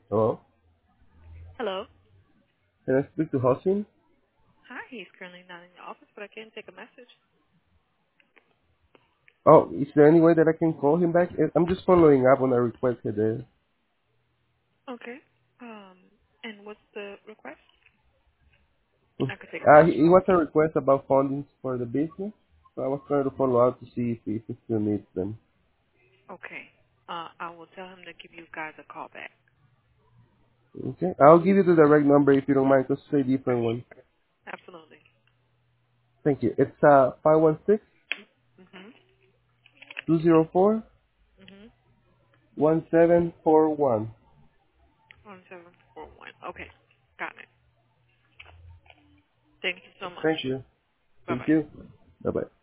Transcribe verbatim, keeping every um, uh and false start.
Hello? Hello. Can I speak to Hossein? Hi, he's currently not in the office, but I can take a message. Oh, is there any way that I can call him back? Eh, I'm just following up on a request today. Okay. Um, and what's the request? I could take a Uh, he, message. he was a request about funding for the business. So I was trying to follow up to see if he, if he still needs them. Okay. Uh, I will tell him to give you guys a call back. Okay. I'll give you the direct number if you don't mind, because it's a different one. Absolutely. Thank you. It's uh five one six, Mhm. two zero four, Mhm. one seven four one. One seven four one. Okay. Got it. Thank you so much. Thank you. Bye Thank bye. you. Bye-bye.